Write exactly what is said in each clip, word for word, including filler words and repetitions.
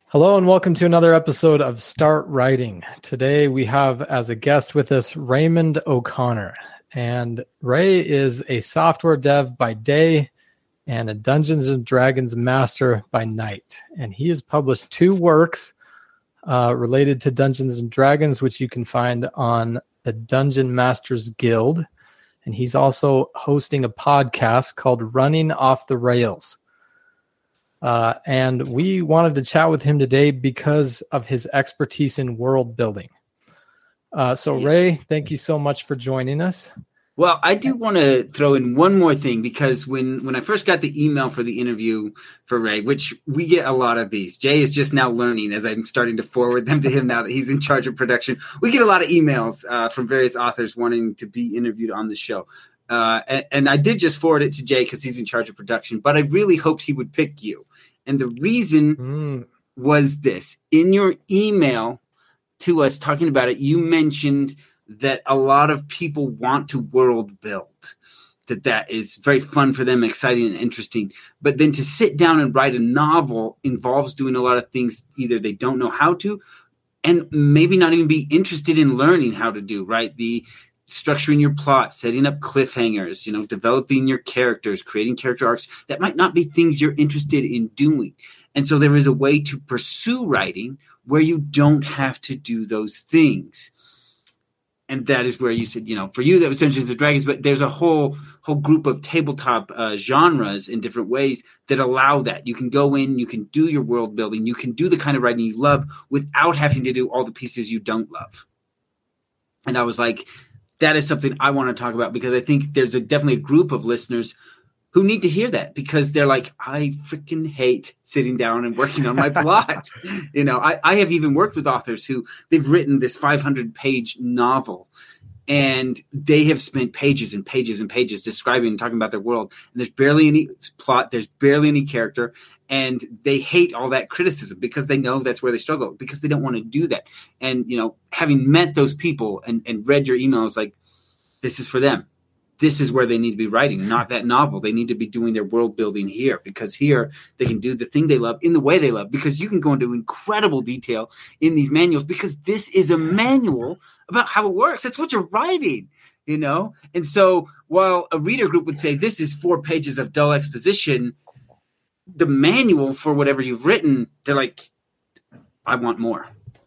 Hello and welcome to another episode of Start Writing. Today we have as a guest with us Raymond O'Connor. And Ray is a software dev by day and a Dungeons and Dragons master by night. And he has published two works uh, related to Dungeons and Dragons, which you can find on the Dungeon Masters Guild. And he's also hosting a podcast called Running Off the Rails. Uh, and we wanted to chat with him today because of his expertise in world building. Uh, so, yes. Ray, thank you so much for joining us. Well, I do want to throw in one more thing, because when, when I first got the email for the interview for Ray, which we get a lot of these, Jay is just now learning as I'm starting to forward them to him now that he's in charge of production. We get a lot of emails uh, from various authors wanting to be interviewed on the show. Uh, and, and I did just forward it to Jay because he's in charge of production, but I really hoped he would pick you. And the reason mm. was this. In your email to us talking about it, you mentioned that a lot of people want to world build, that that is very fun for them, exciting and interesting. But then to sit down and write a novel involves doing a lot of things either they don't know how to, and maybe not even be interested in learning how to do, right? The structuring your plot, setting up cliffhangers, you know, developing your characters, creating character arcs, that might not be things you're interested in doing. And so there is a way to pursue writing where you don't have to do those things. And that is where you said, you know, for you, that was Dungeons and Dragons, but there's a whole whole group of tabletop uh, genres in different ways that allow that. You can go in, you can do your world building, you can do the kind of writing you love without having to do all the pieces you don't love. And I was like, that is something I want to talk about, because I think there's a definitely a group of listeners who need to hear that, because they're like, I freaking hate sitting down and working on my plot. You know, I, I have even worked with authors who they've written this five hundred page novel, and they have spent pages and pages and pages describing and talking about their world. And there's barely any plot. There's barely any character. And they hate all that criticism because they know that's where they struggle, because they don't want to do that. And, you know, having met those people and, and read your emails, like, this is for them. This is where they need to be writing, not that novel. They need to be doing their world building here, because here they can do the thing they love in the way they love, because you can go into incredible detail in these manuals, because this is a manual about how it works. That's what you're writing, you know? And so while a reader group would say, this is four pages of dull exposition, the manual for whatever you've written, they're like, I want more.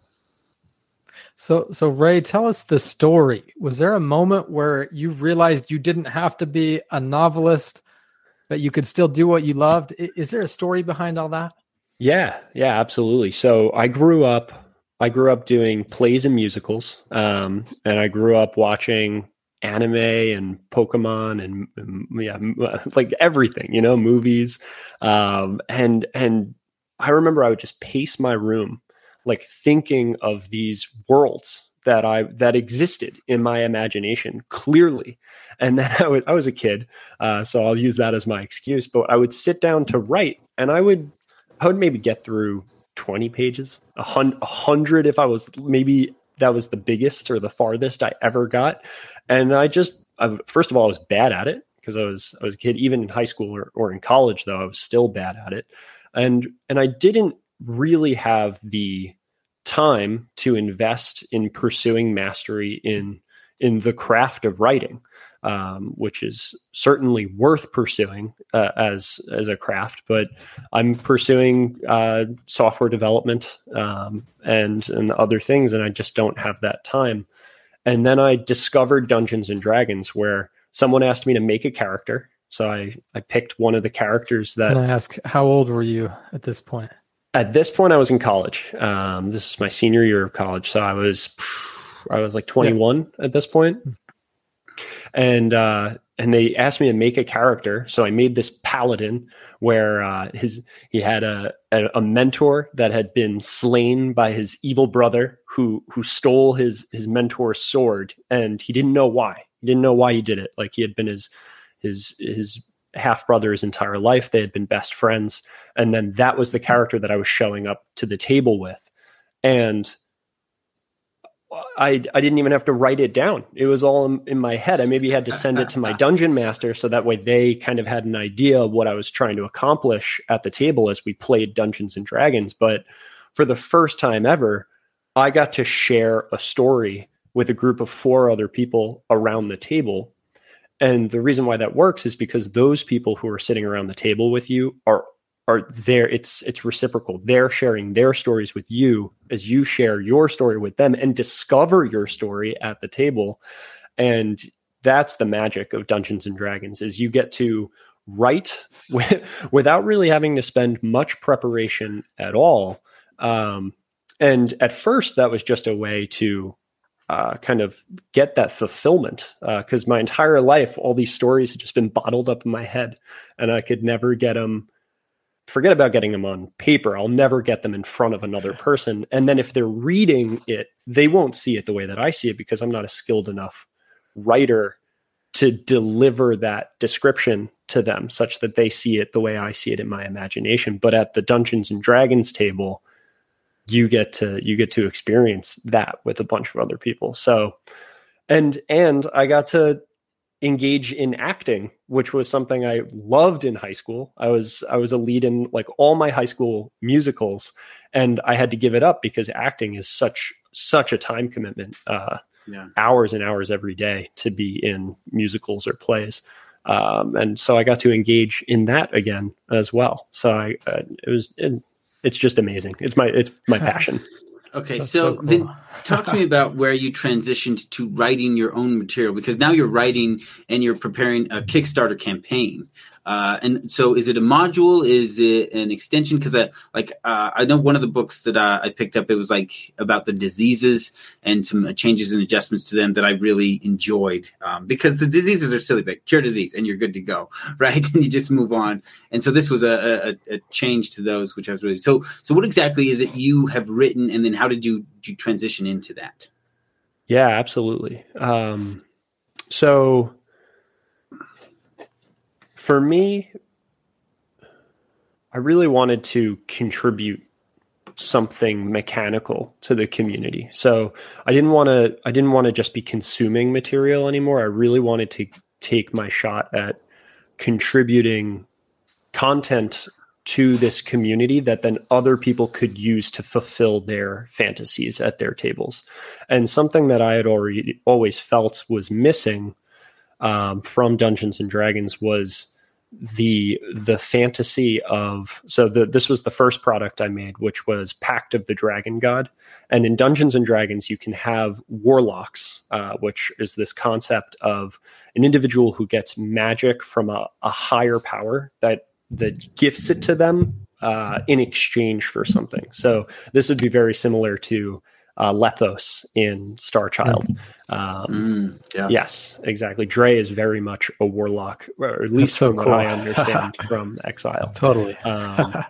So, so Ray, tell us the story. Was there a moment where you realized you didn't have to be a novelist, but you could still do what you loved? Is there a story behind all that? Yeah, yeah, absolutely. So I grew up, I grew up doing plays and musicals, um, and I grew up watching anime and Pokemon and, and yeah, like everything, you know, movies. Um, and, and I remember I would just pace my room, like thinking of these worlds that I, that existed in my imagination clearly. And then I would, I was a kid. Uh, so I'll use that as my excuse, but I would sit down to write, and I would, I would maybe get through twenty pages, a hundred, a hundred if I was maybe that was the biggest or the farthest I ever got. And I just, I, first of all, I was bad at it, because I was, I was a kid. Even in high school or, or in college, though, I was still bad at it. And, and I didn't really have the time to invest in pursuing mastery in, in the craft of writing, um, which is certainly worth pursuing uh, as, as a craft. But I'm pursuing uh, software development um, and, and other things, and I just don't have that time. And then I discovered Dungeons and Dragons, where someone asked me to make a character. So I, I picked one of the characters that... Can I ask, how old were you at this point? At this point, I was in college. Um, this is my senior year of college. So I was, I was like twenty-one yeah. at this point. And, uh, and they asked me to make a character. So I made this paladin where, uh, his, he had a, a, a mentor that had been slain by his evil brother who, who stole his, his mentor's sword. And he didn't know why. He didn't know why he did it. Like, he had been his, his, his, half brother his entire life. They had been best friends. And then that was the character that I was showing up to the table with. And I I didn't even have to write it down. It was all in, in my head. I maybe had to send it to my dungeon master, so that way they kind of had an idea of what I was trying to accomplish at the table as we played Dungeons and Dragons. But for the first time ever, I got to share a story with a group of four other people around the table. And the reason why that works is because those people who are sitting around the table with you are are there. It's it's reciprocal. They're sharing their stories with you as you share your story with them and discover your story at the table. And that's the magic of Dungeons and Dragons, is you get to write with, without really having to spend much preparation at all. Um, and at first, that was just a way to uh, kind of get that fulfillment, because uh, my entire life, all these stories had just been bottled up in my head, and I could never get them. Forget about getting them on paper. I'll never get them in front of another person. And then if they're reading it, they won't see it the way that I see it, because I'm not a skilled enough writer to deliver that description to them such that they see it the way I see it in my imagination. But at the Dungeons and Dragons table, you get to you get to experience that with a bunch of other people. So, and and I got to engage in acting, which was something I loved in high school. I was I was a lead in like all my high school musicals, and I had to give it up because acting is such such a time commitment. Uh, yeah. Hours and hours every day to be in musicals or plays. Um, and so I got to engage in that again as well. So I, uh, it was, it, it's just amazing. It's my, it's my passion. Okay. So, so cool. Then talk to me about where you transitioned to writing your own material, because now you're writing and you're preparing a Kickstarter campaign. Uh, and so is it a module? Is it an extension? Because I like uh, I know one of the books that uh, I picked up, it was like about the diseases and some changes and adjustments to them that I really enjoyed, um, because the diseases are silly big. Cure disease and you're good to go, right? And you just move on. And so this was a, a, a change to those, which I was really so. So what exactly is it you have written, and then how did you, did you transition into that? Yeah, absolutely. Um, so. For me, I really wanted to contribute something mechanical to the community. So I didn't want to I didn't want to just be consuming material anymore. I really wanted to take my shot at contributing content to this community that then other people could use to fulfill their fantasies at their tables. And something that I had already always felt was missing um, from Dungeons and Dragons was the the fantasy of so the, this was the first product I made, which was Pact of the Dragon God. And in Dungeons and Dragons, you can have warlocks, uh, which is this concept of an individual who gets magic from a, a higher power that that gifts it to them uh, in exchange for something. So this would be very similar to Uh, Lethos in Star Child. Um, mm, yeah. Yes, exactly. Dre is very much a warlock, or at least so from cool. what I understand from Exile. Totally. um,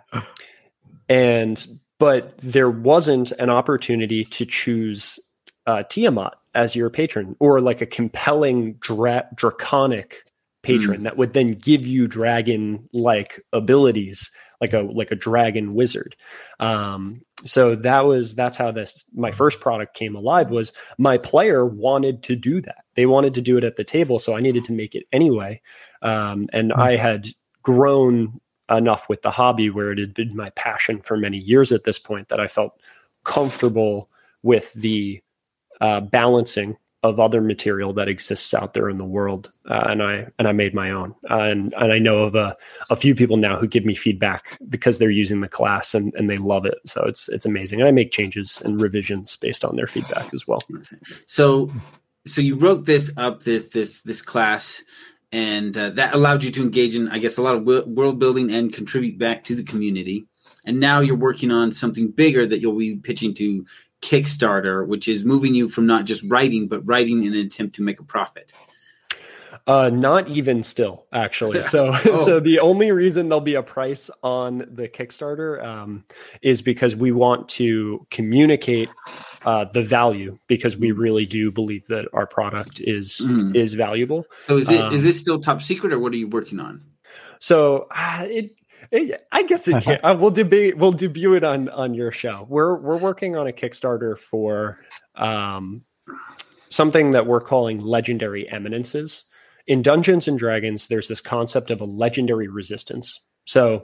and but there wasn't an opportunity to choose uh, Tiamat as your patron, or like a compelling dra- draconic patron mm. that would then give you dragon-like abilities, like a like a dragon wizard. Um, so that was that's how this my first product came alive. Was my player wanted to do that. They wanted to do it at the table, so I needed to make it anyway. Um, and mm. I had grown enough with the hobby where it had been my passion for many years at this point that I felt comfortable with the uh, balancing of other material that exists out there in the world, uh, and I and I made my own. Uh, and and I know of a, a few people now who give me feedback because they're using the class and, and they love it. So it's it's amazing. And I make changes and revisions based on their feedback as well. Okay. So so you wrote this up this this this class, and uh, that allowed you to engage in, I guess, a lot of world building and contribute back to the community. And now you're working on something bigger that you'll be pitching to Kickstarter, which is moving you from not just writing, but writing in an attempt to make a profit. Uh, not even still, actually. So, oh. so the only reason there'll be a price on the Kickstarter um, is because we want to communicate uh, the value, because we really do believe that our product is mm. is valuable. So, is it um, is this still top secret, or what are you working on? So, uh, it. I guess it can. Uh, we'll debate. We'll debut it on on your show. We're we're working on a Kickstarter for um, something that we're calling legendary eminences. In Dungeons and Dragons, there's this concept of a legendary resistance. So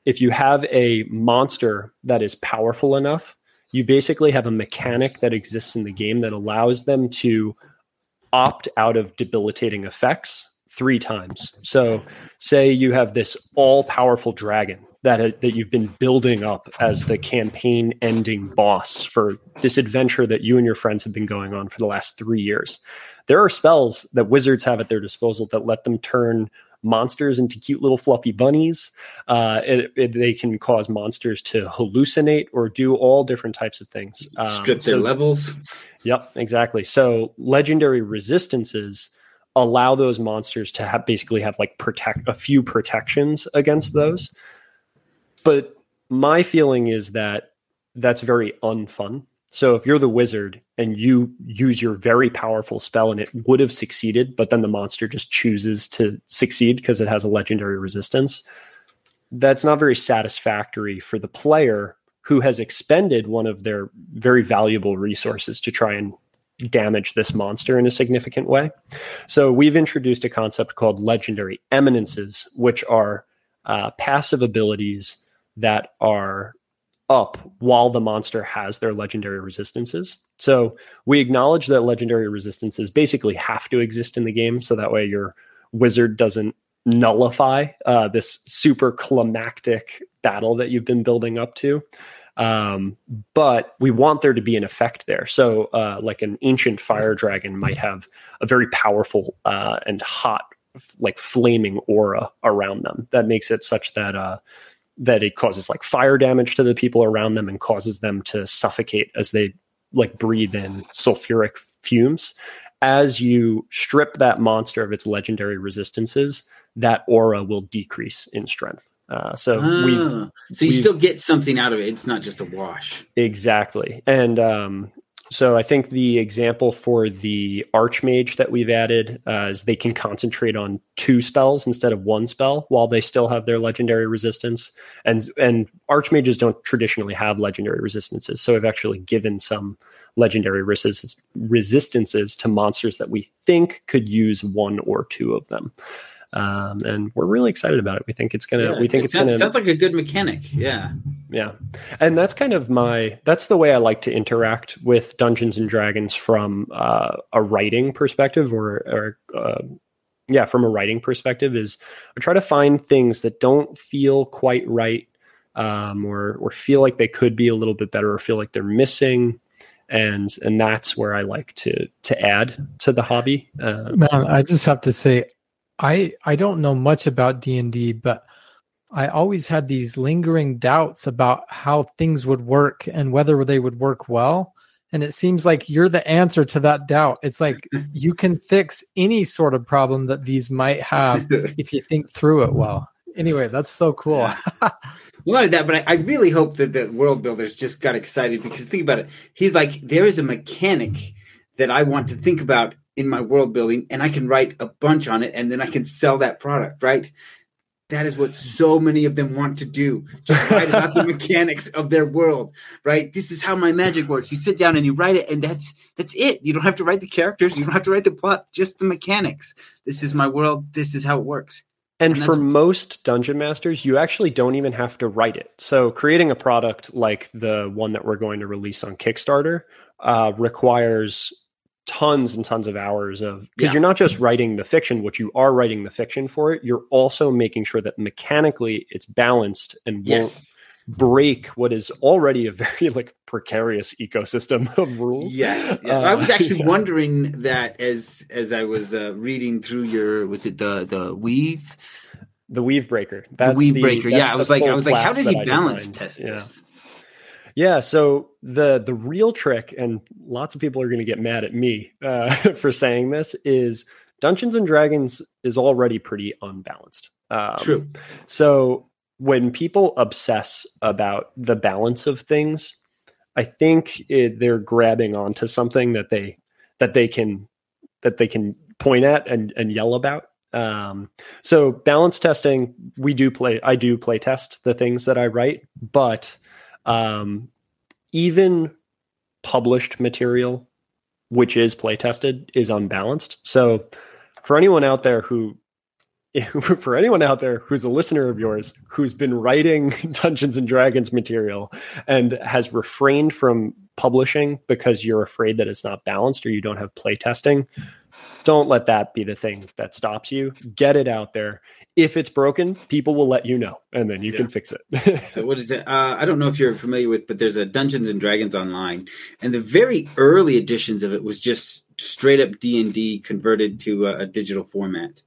if you have a monster that is powerful enough, you basically have a mechanic that exists in the game that allows them to opt out of debilitating effects three times. So say you have this all-powerful dragon that, that you've been building up as the campaign ending boss for this adventure that you and your friends have been going on for the last three years. There are spells that wizards have at their disposal that let them turn monsters into cute little fluffy bunnies. Uh, it, it, they can cause monsters to hallucinate or do all different types of things. Um, Strip their so, levels. Yep, exactly. So legendary resistances allow those monsters to have basically have like protect a few protections against those. But my feeling is that that's very unfun. So if you're the wizard and you use your very powerful spell and it would have succeeded, but then the monster just chooses to succeed because it has a legendary resistance, that's not very satisfactory for the player who has expended one of their very valuable resources to try and damage this monster in a significant way. So we've introduced a concept called legendary eminences, which are uh, passive abilities that are up while the monster has their legendary resistances. So we acknowledge that legendary resistances basically have to exist in the game, so that way your wizard doesn't nullify uh, this super climactic battle that you've been building up to. Um, but we want there to be an effect there. So uh, like an ancient fire dragon might have a very powerful uh, and hot, like flaming aura around them that makes it such that uh, that it causes like fire damage to the people around them and causes them to suffocate as they like breathe in sulfuric fumes. As you strip that monster of its legendary resistances, that aura will decrease in strength. Uh, so ah, we so you still get something out of it. It's not just a wash. Exactly. And um, so I think the example for the Archmage that we've added uh, is they can concentrate on two spells instead of one spell while they still have their legendary resistance. And and Archmages don't traditionally have legendary resistances. So we've actually given some legendary resist- resistances to monsters that we think could use one or two of them. Um, and we're really excited about it. We think it's gonna. Yeah, we think it it's sounds, gonna. sounds like a good mechanic. Yeah, yeah, and that's kind of my. That's the way I like to interact with Dungeons and Dragons from uh, a writing perspective, or, or uh, yeah, from a writing perspective. Is I try to find things that don't feel quite right, um, or or feel like they could be a little bit better, or feel like they're missing. And and that's where I like to to add to the hobby. Uh, Man, I just have to say, I I don't know much about D and D, but I always had these lingering doubts about how things would work and whether they would work well. And it seems like you're the answer to that doubt. It's like you can fix any sort of problem that these might have if you think through it well. Anyway, that's so cool. Yeah. A lot of that, but I, I really hope that the world builders just got excited, because think about it. He's like, there is a mechanic that I want to think about in my world building, and I can write a bunch on it, and then I can sell that product, right? That is what so many of them want to do. Just write about the mechanics of their world, right? This is how my magic works. You sit down and you write it, and that's that's it. You don't have to write the characters. You don't have to write the plot, just the mechanics. This is my world. This is how it works. And, and for most dungeon masters, you actually don't even have to write it. So creating a product like the one that we're going to release on Kickstarter uh, requires tons and tons of hours of, because yeah. you're not just writing the fiction, which you are writing the fiction for it, you're also making sure that mechanically it's balanced and won't yes. break what is already a very like precarious ecosystem of rules. Yes, yes. Uh, I was actually yeah. wondering that as as I was uh, reading through your, was it the the weave, the weave breaker, that's the weave the, breaker. Yeah, I was like, I was like, how did he balance designed. test yeah. this? Yeah, so the the real trick, and lots of people are going to get mad at me uh, for saying this, is Dungeons and Dragons is already pretty unbalanced. Um, True. So when people obsess about the balance of things, I think it, they're grabbing onto something that they that they can that they can point at and, and yell about. Um, so balance testing, we do play. I do play test the things that I write, but um, even published material, which is play tested, is unbalanced. So for anyone out there who for anyone out there who's a listener of yours, who's been writing Dungeons and Dragons material and has refrained from publishing because you're afraid that it's not balanced or you don't have play testing, don't let that be the thing that stops you. Get it out there. If it's broken, people will let you know, and then you yeah. can fix it. So what is it? Uh, I don't know if you're familiar with, but there's a Dungeons and Dragons Online, and the very early editions of it was just straight up D and D converted to a, a digital format.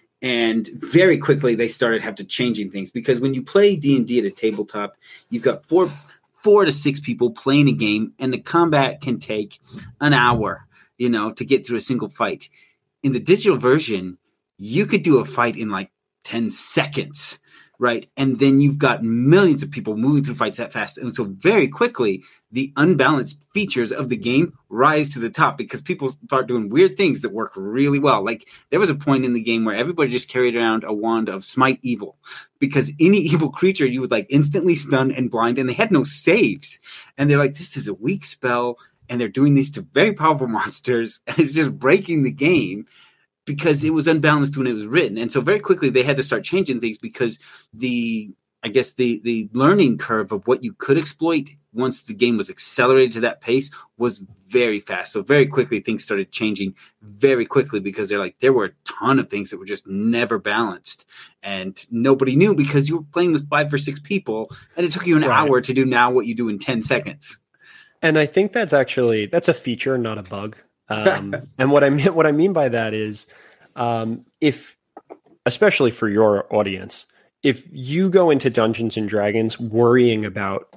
And very quickly they started have to changing things, because when you play D and D at a tabletop, you've got four four to six people playing a game, and the combat can take an hour, you know, to get through a single fight. In the digital version, you could do a fight in like ten seconds, right? And then you've got millions of people moving through fights that fast. And so very quickly, the unbalanced features of the game rise to the top, because people start doing weird things that work really well. Like there was a point in the game where everybody just carried around a wand of smite evil, because any evil creature you would like instantly stun and blind, and they had no saves. And they're like, this is a weak spell, and they're doing these to very powerful monsters, and it's just breaking the game, because it was unbalanced when it was written. And so very quickly they had to start changing things, because the, I guess the, the learning curve of what you could exploit once the game was accelerated to that pace was very fast. So very quickly things started changing very quickly, because they're like, there were a ton of things that were just never balanced, and nobody knew, because you were playing with five or six people, and it took you an right. hour to do now what you do in ten seconds. And I think that's actually, that's a feature, not a bug. Um, and what I mean, what I mean by that is, um, if, especially for your audience, if you go into Dungeons and Dragons worrying about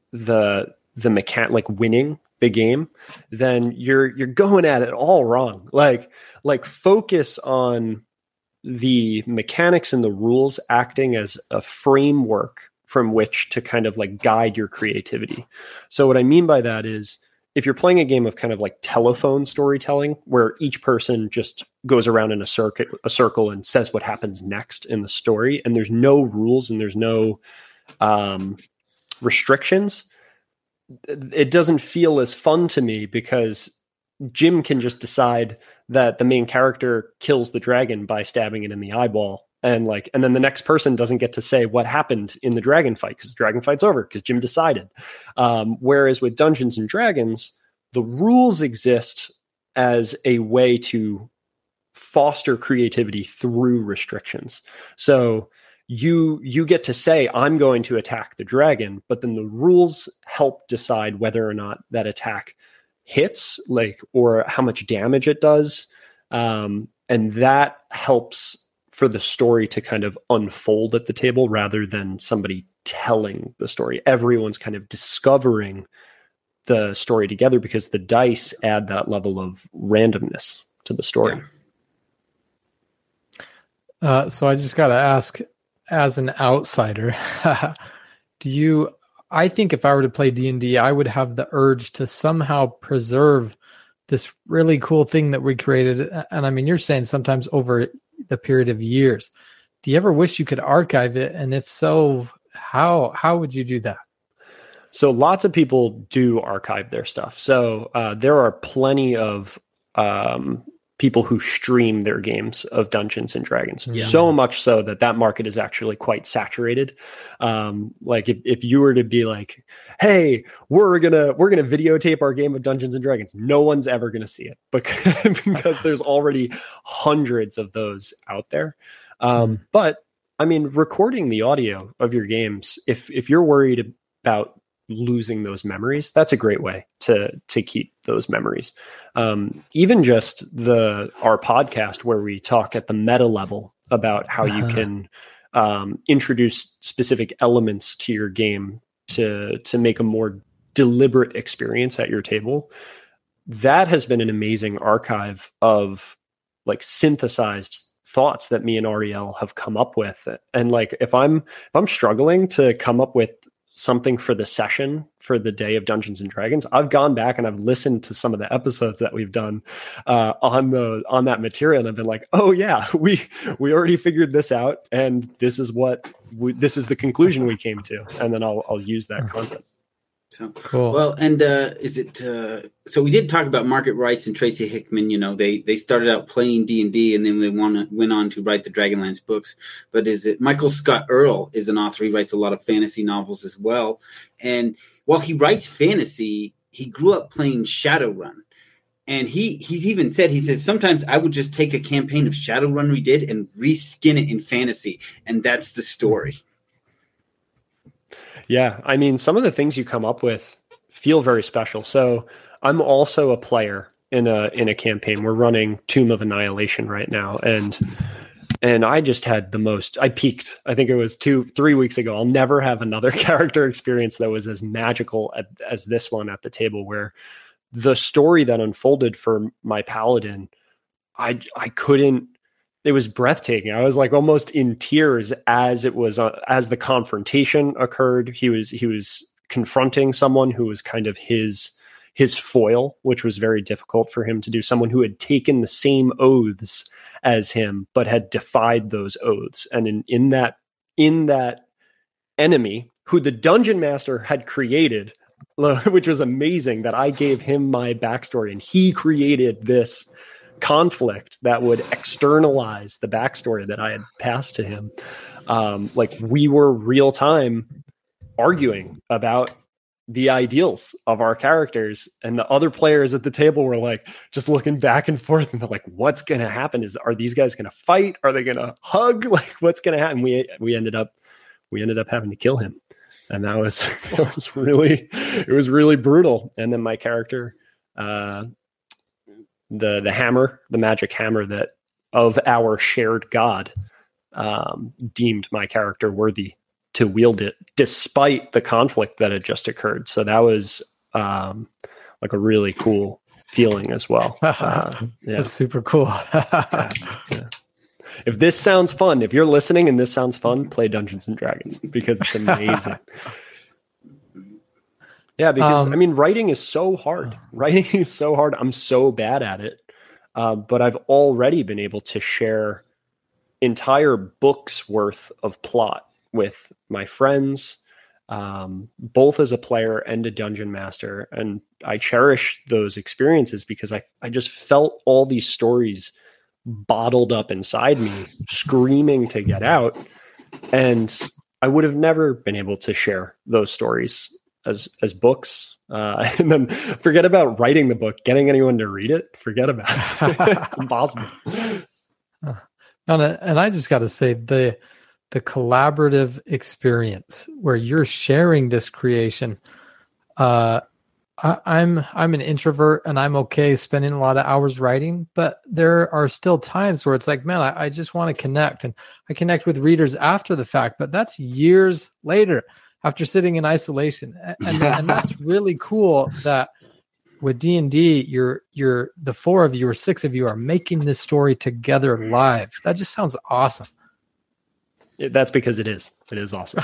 the the mechan like winning the game, then you're you're going at it all wrong. Like like focus on the mechanics and the rules acting as a framework from which to kind of like guide your creativity. So what I mean by that is, if you're playing a game of kind of like telephone storytelling, where each person just goes around in a circuit, a circle and says what happens next in the story, and there's no rules and there's no um, restrictions, it doesn't feel as fun to me, because Jim can just decide that the main character kills the dragon by stabbing it in the eyeball. And like, and then the next person doesn't get to say what happened in the dragon fight, because the dragon fight's over because Jim decided. Um, whereas with Dungeons and Dragons, the rules exist as a way to foster creativity through restrictions. So you you get to say, I'm going to attack the dragon, but then the rules help decide whether or not that attack hits, like, or how much damage it does, um, and that helps for the story to kind of unfold at the table rather than somebody telling the story. Everyone's kind of discovering the story together, because the dice add that level of randomness to the story. Yeah. Uh, so I just got to ask, as an outsider, do you, I think if I were to play D and D, I would have the urge to somehow preserve this really cool thing that we created. And I mean, you're saying sometimes over the period of years. Do you ever wish you could archive it? And if so, how how would you do that? So lots of people do archive their stuff. So uh, there are plenty of um, people who stream their games of Dungeons and Dragons. Yeah. So much so that that market is actually quite saturated. Um, like if, if you were to be like, hey, we're gonna we're gonna videotape our game of Dungeons and Dragons, no one's ever gonna see it, because, because there's already hundreds of those out there. Um, but I mean, recording the audio of your games, if if you're worried about losing those memories, that's a great way to to keep those memories. Um, even just the our podcast, where we talk at the meta level about how you can um, introduce specific elements to your game to to make a more deliberate experience at your table. That has been an amazing archive of like synthesized thoughts that me and Ariel have come up with. And like, if I'm if I'm struggling to come up with something for the session for the day of Dungeons and Dragons, I've gone back and I've listened to some of the episodes that we've done uh, on the on that material, and I've been like, oh yeah, we we already figured this out, and this is what we, this is the conclusion we came to, and then I'll I'll use that content. So Cool. Well, and uh, is it? Uh, so we did talk about Margaret Rice and Tracy Hickman. You know, they they started out playing D and D, and then they won, went on to write the Dragonlance books. But is it Michael Scott Earl is an author? He writes a lot of fantasy novels as well. And while he writes fantasy, he grew up playing Shadowrun. And he he's even said, he says, sometimes I would just take a campaign of Shadowrun we did and reskin it in fantasy, and that's the story. Yeah, I mean, some of the things you come up with feel very special. So I'm also a player in a in a campaign. We're running Tomb of Annihilation right now, and and I just had the most. I peaked. I think it was two, three weeks ago. I'll never have another character experience that was as magical at, as this one at the table, where the story that unfolded for my paladin, I I couldn't. It was breathtaking. I was like almost in tears as it was, uh, as the confrontation occurred. He was, he was confronting someone who was kind of his, his foil, which was very difficult for him to do. Someone who had taken the same oaths as him, but had defied those oaths. And in, in that, in that enemy who the dungeon master had created, which was amazing, that I gave him my backstory and he created this conflict that would externalize the backstory that I had passed to him. Um, like we were real time arguing about the ideals of our characters, and the other players at the table were like just looking back and forth, and they're like, "What's going to happen? Is are these guys going to fight? Are they going to hug? Like, what's going to happen?" We we ended up we ended up having to kill him, and that was that was really it was really brutal. And then my character. Uh, the the hammer, the magic hammer that of our shared god, um, deemed my character worthy to wield it, despite the conflict that had just occurred. So that was um, like a really cool feeling as well. Uh, yeah. That's super cool. yeah, yeah. If this sounds fun, if you're listening and this sounds fun, play Dungeons and Dragons, because it's amazing. Yeah, because um, I mean, writing is so hard. Writing is so hard. I'm so bad at it. Uh, but I've already been able to share entire books worth of plot with my friends, um, both as a player and a dungeon master. And I cherish those experiences because I, I just felt all these stories bottled up inside me, screaming to get out. And I would have never been able to share those stories as as books, uh, and then forget about writing the book, getting anyone to read it. Forget about it. It's impossible. And, and I just got to say, the the collaborative experience where you're sharing this creation. Uh, I, I'm I'm an introvert, and I'm okay spending a lot of hours writing, but there are still times where it's like, man, I, I just want to connect, and I connect with readers after the fact, but that's years later, after sitting in isolation. And, and that's really cool that with D and D, you're, you're, the four of you or six of you are making this story together live. That just sounds awesome. That's because it is. It is awesome.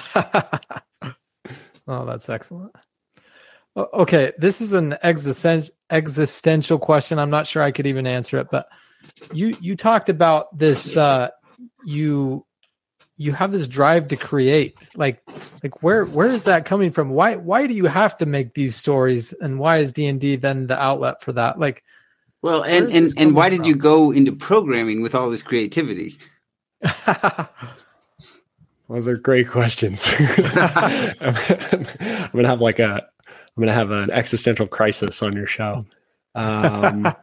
Oh, that's excellent. Okay, this is an existen- existential question. I'm not sure I could even answer it, but you, you talked about this, uh, you... you have this drive to create, like, like where, where is that coming from? Why, why do you have to make these stories, and why is D and D then the outlet for that? Like, well, and, and, and why from? did you go into programming with all this creativity? Those are great questions. I'm going to have like a, I'm going to have an existential crisis on your show. Um,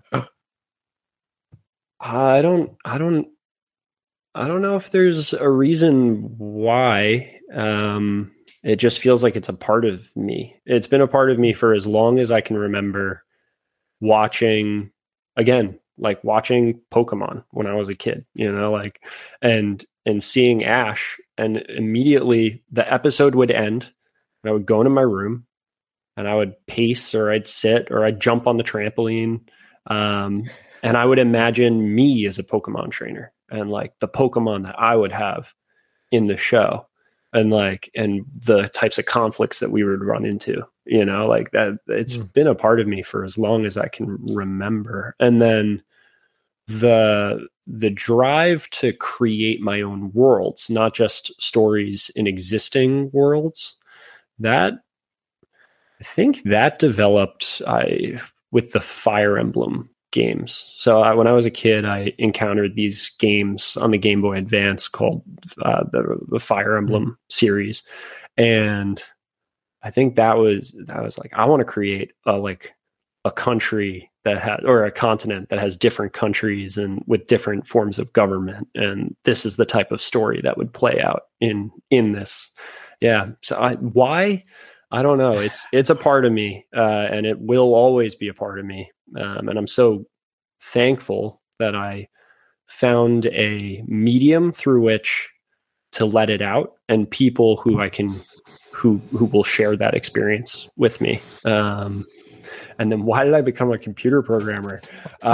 I don't, I don't, I don't know if there's a reason why. Um, it just feels like it's a part of me. It's been a part of me for as long as I can remember, watching, again, like watching Pokemon when I was a kid, you know, like, and, and seeing Ash, and immediately the episode would end and I would go into my room and I would pace, or I'd sit, or I'd jump on the trampoline. Um, and I would imagine me as a Pokemon trainer, and like the Pokemon that I would have in the show, and like, and the types of conflicts that we would run into, you know, like that. It's mm. been a part of me for as long as I can remember. And then the, the drive to create my own worlds, not just stories in existing worlds, that, I think that developed I with the Fire Emblem games. So I, when I was a kid, I encountered these games on the Game Boy Advance called uh, the the Fire Emblem mm-hmm. series, and I think that was that was like I want to create a like a country that has or a continent that has different countries and with different forms of government, and this is the type of story that would play out in in this. Yeah. So I, why? I don't know. It's it's a part of me, uh, and it will always be a part of me. Um, and I'm so thankful that I found a medium through which to let it out, and people who I can, who who will share that experience with me. Um, and then why did I become a computer programmer?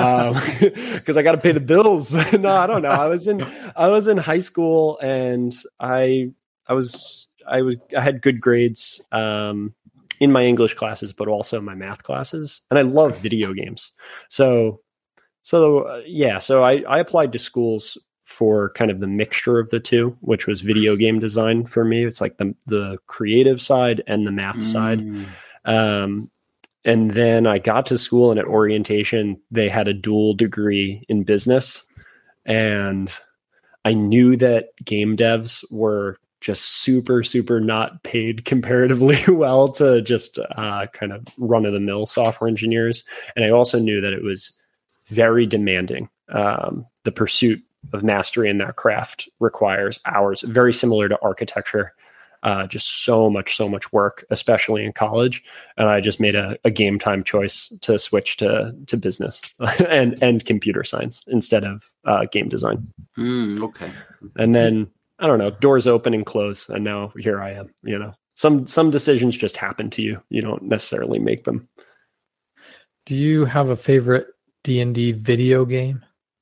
Because um, I got to pay the bills. No, I don't know. I was in I was in high school, and I I was. I was I had good grades um, in my English classes, but also my math classes, and I love video games. So, so uh, yeah, so I, I applied to schools for kind of the mixture of the two, which was video game design for me. It's like the the creative side and the math mm. side. Um, and then I got to school, and at orientation, they had a dual degree in business, and I knew that game devs were just super, super not paid comparatively well to just uh, kind of run-of-the-mill software engineers. And I also knew that it was very demanding. Um, the pursuit of mastery in that craft requires hours, very similar to architecture, uh, just so much, so much work, especially in college. And I just made a, a game time choice to switch to to business and, and computer science instead of uh, game design. Mm, okay. And then I don't know, doors open and close, and now here I am. You know, some some decisions just happen to you. You don't necessarily make them. Do you have a favorite D and D video game?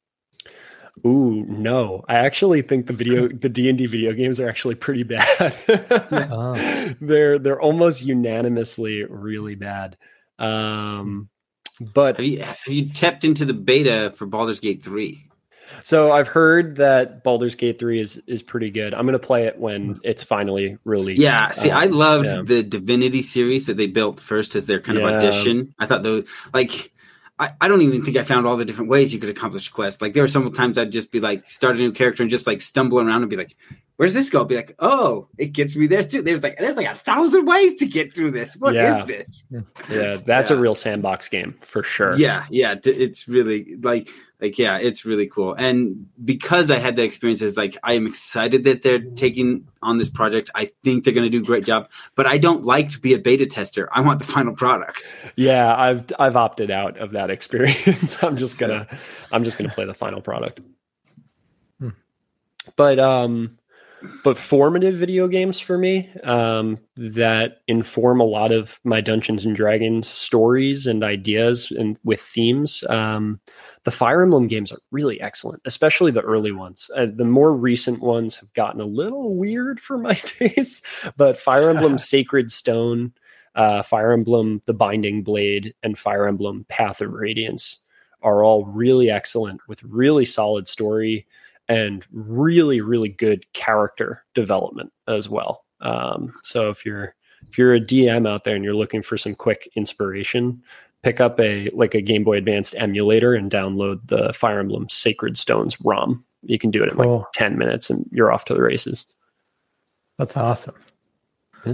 Ooh, no. I actually think the video, the D and D video games are actually pretty bad. oh. They're they're almost unanimously really bad. Um, but have you, have you tapped into the beta for Baldur's Gate three? So I've heard that Baldur's Gate three is is pretty good. I'm going to play it when it's finally released. Yeah, see, um, I loved yeah. the Divinity series that they built first as their kind yeah. of audition. I thought those, like, I, I don't even think I found all the different ways you could accomplish quests. Like, there were several times I'd just be like, start a new character and just like stumble around and be like, where's this go? I'll be like, oh, it gets me there too. There's like, there's like a thousand ways to get through this. What yeah. is this? Yeah, that's yeah. a real sandbox game for sure. Yeah, yeah, it's really like. Like, yeah, it's really cool. And because I had the experiences, like, I am excited that they're taking on this project. I think they're going to do a great job, but I don't like to be a beta tester. I want the final product. Yeah, I've I've opted out of that experience. I'm just gonna I'm just gonna play the final product. Hmm. But um, but formative video games for me um, that inform a lot of my Dungeons and Dragons stories and ideas and with themes. Um, the Fire Emblem games are really excellent, especially the early ones. Uh, the more recent ones have gotten a little weird for my taste, but Fire Emblem Sacred Stone, uh, Fire Emblem The Binding Blade, and Fire Emblem Path of Radiance are all really excellent with really solid story and really, really good character development as well. Um, so if you're if you're a D M out there and you're looking for some quick inspiration, pick up a like a Game Boy Advanced emulator and download the Fire Emblem Sacred Stones ROM. You can do it in cool. like ten minutes and you're off to the races. That's awesome. Yeah.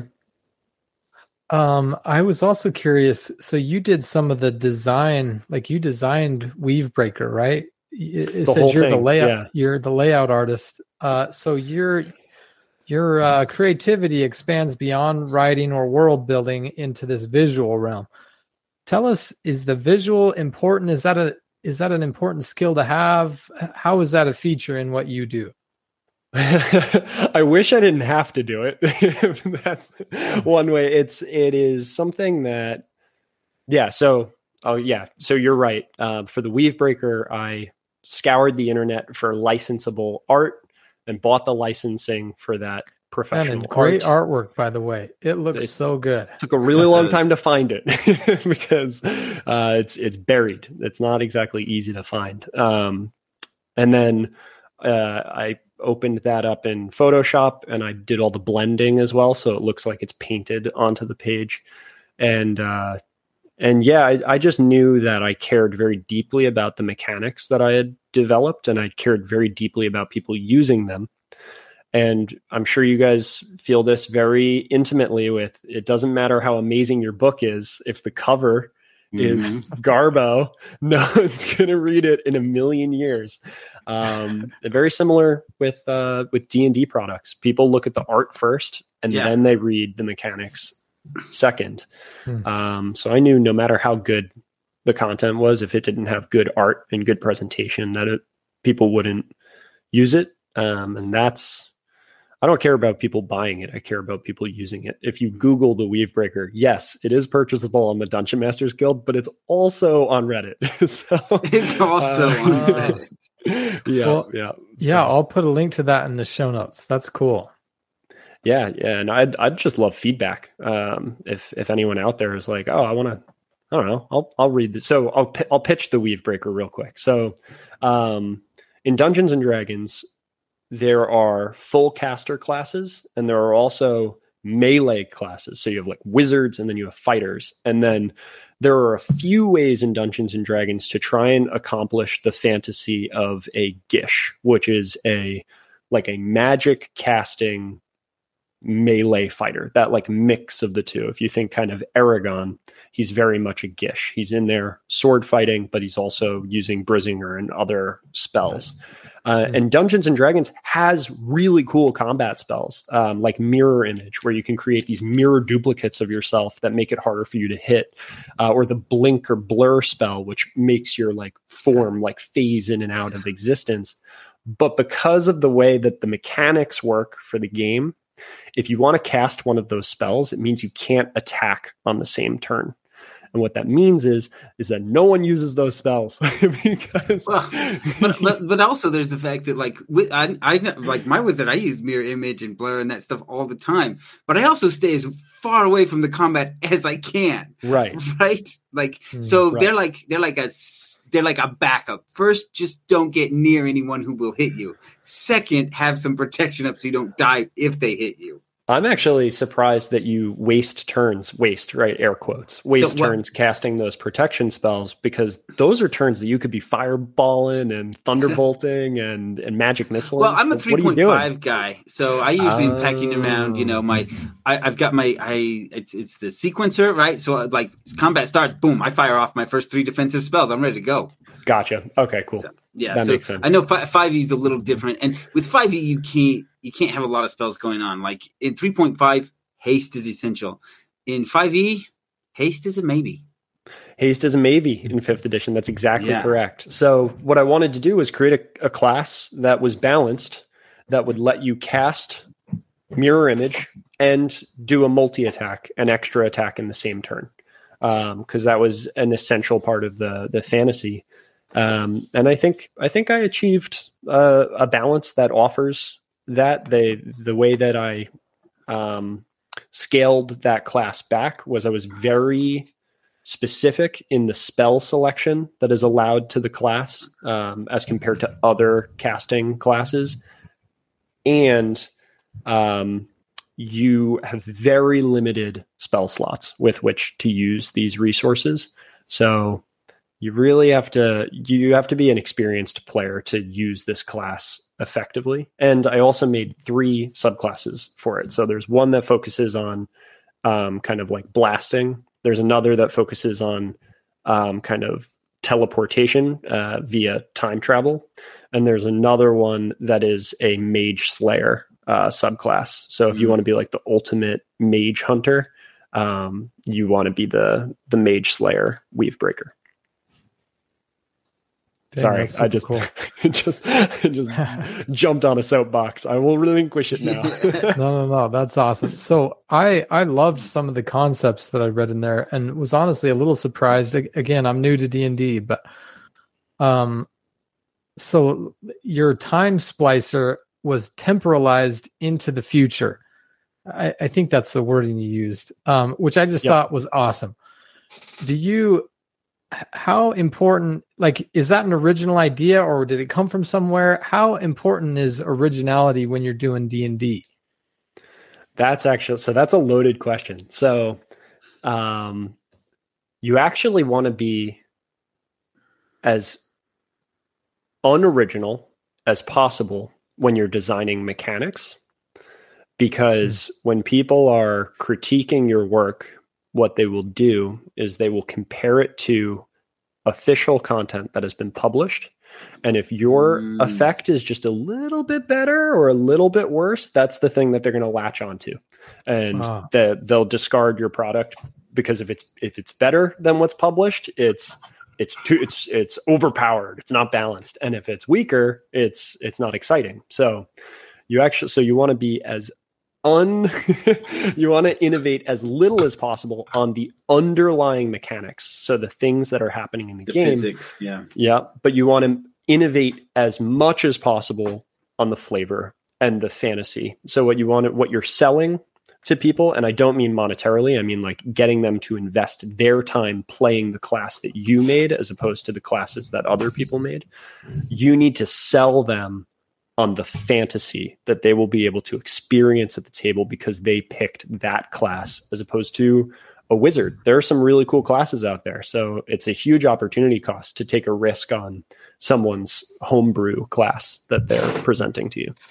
Um, I was also curious. So you did some of the design, like you designed Weavebreaker, right? It the says you're thing, the layout. Yeah. You're the layout artist. Uh, so your your uh, creativity expands beyond writing or world building into this visual realm. Tell us, is the visual important? Is that a is that an important skill to have? How is that a feature in what you do? I wish I didn't have to do it. That's one way. It's it is something that, yeah. So oh yeah. So you're right. Uh, for the Weavebreaker, I scoured the internet for licensable art and bought the licensing for that professional and great art. artwork, by the way. It looks it so good. Took a really long time to find it because uh, it's it's buried. It's not exactly easy to find. Um, and then uh, I opened that up in Photoshop and I did all the blending as well, so it looks like it's painted onto the page. and uh, and yeah, I, I just knew that I cared very deeply about the mechanics that I had developed, and I cared very deeply about people using them. And I'm sure you guys feel this very intimately with, it doesn't matter how amazing your book is, if the cover mm-hmm. is Garbo, no one's going to read it in a million years. Um, very similar with uh, with D and D products. People look at the art first, and yeah. then they read the mechanics second. Hmm. Um, so I knew no matter how good the content was, if it didn't have good art and good presentation, that it, people wouldn't use it. Um, and that's, I don't care about people buying it. I care about people using it. If you Google the Weavebreaker, yes, it is purchasable on the Dungeon Masters Guild, but it's also on Reddit. so, it's also uh, on Reddit. Yeah, well, yeah. So, yeah, I'll put a link to that in the show notes. That's cool. Yeah, yeah, and I'd I'd just love feedback. Um, if if anyone out there is like, oh, I want to, I don't know, I'll I'll read this. So I'll I'll pitch the Weavebreaker real quick. So, um, in Dungeons and Dragons, there are full caster classes, and there are also melee classes. So you have like wizards, and then you have fighters. And then there are a few ways in Dungeons and Dragons to try and accomplish the fantasy of a Gish, which is a like a magic casting melee fighter, that like mix of the two. If you think kind of Aragon, he's very much a Gish. He's in there sword fighting, but he's also using Brizinger and other spells. Uh, mm-hmm. And Dungeons and Dragons has really cool combat spells, um, like Mirror Image, where you can create these mirror duplicates of yourself that make it harder for you to hit, uh, or the Blink or Blur spell, which makes your like form like phase in and out of existence. But because of the way that the mechanics work for the game, if you want to cast one of those spells, it means you can't attack on the same turn. And what that means is, is that no one uses those spells because. Well, but, but but also there's the fact that like I I like my wizard, I use Mirror Image and Blur and that stuff all the time, but I also stay as far away from the combat as I can. Right. Right. Like mm, so right. they're like they're like a they're like a backup. First, just don't get near anyone who will hit you. Second, have some protection up so you don't die if they hit you. I'm actually surprised that you waste turns, waste, right? Air quotes, waste so, well, turns casting those protection spells, because those are turns that you could be fireballing and thunderbolting and, and magic missile. Well, I'm a three point five guy, so I usually am packing around, you know, my, I, I've got my, I, it's, it's the sequencer, right? So like combat starts, boom, I fire off my first three defensive spells. I'm ready to go. Gotcha. Okay, cool. So, yeah, that so makes sense. I know five E is a little different, and with five E you can't you can't have a lot of spells going on. Like in three point five, haste is essential. In five E, haste is a maybe. Haste is a maybe in fifth edition. That's exactly yeah. correct. So what I wanted to do was create a, a class that was balanced, that would let you cast Mirror Image and do a multi-attack, an extra attack in the same turn, because um, that was an essential part of the the fantasy. Um, and I think I think I achieved uh, a balance that offers that. They the way that I um, scaled that class back was I was very specific in the spell selection that is allowed to the class, um, as compared to other casting classes, and um, you have very limited spell slots with which to use these resources. So you really have to, you have to be an experienced player to use this class effectively. And I also made three subclasses for it. So there's one that focuses on um, kind of like blasting. There's another that focuses on um, kind of teleportation uh, via time travel. And there's another one that is a mage slayer uh, subclass. So if you want to be like the ultimate mage hunter, um, you want to be the, the mage slayer Weavebreaker. Dang, Sorry, I just, cool. just just jumped on a soapbox. I will relinquish it now. no, no, no. That's awesome. So I, I loved some of the concepts that I read in there, and was honestly a little surprised. Again, I'm new to D and D, but um, so your time splicer was temporalized into the future. I, I think that's the wording you used, um, which I just yep. thought was awesome. Do you? How important, like, is that an original idea, or did it come from somewhere? How important is originality when you're doing D and D? That's actually, so that's a loaded question. So um, you actually want to be as unoriginal as possible when you're designing mechanics, because mm. when people are critiquing your work, what they will do is they will compare it to official content that has been published. And if your mm. effect is just a little bit better or a little bit worse, that's the thing that they're going to latch onto. And wow. the, they'll discard your product, because if it's if it's better than what's published, it's it's too it's it's overpowered, it's not balanced. And if it's weaker, it's it's not exciting. So you actually so you want to be as un you want to innovate as little as possible on the underlying mechanics, so the things that are happening in the, the game, physics, yeah yeah but you want to innovate as much as possible on the flavor and the fantasy. So what you want what you're selling to people, and I don't mean monetarily, I mean like getting them to invest their time playing the class that you made as opposed to the classes that other people made. You need to sell them on the fantasy that they will be able to experience at the table because they picked that class as opposed to a wizard. There are some really cool classes out there. So it's a huge opportunity cost to take a risk on someone's homebrew class that they're presenting to you.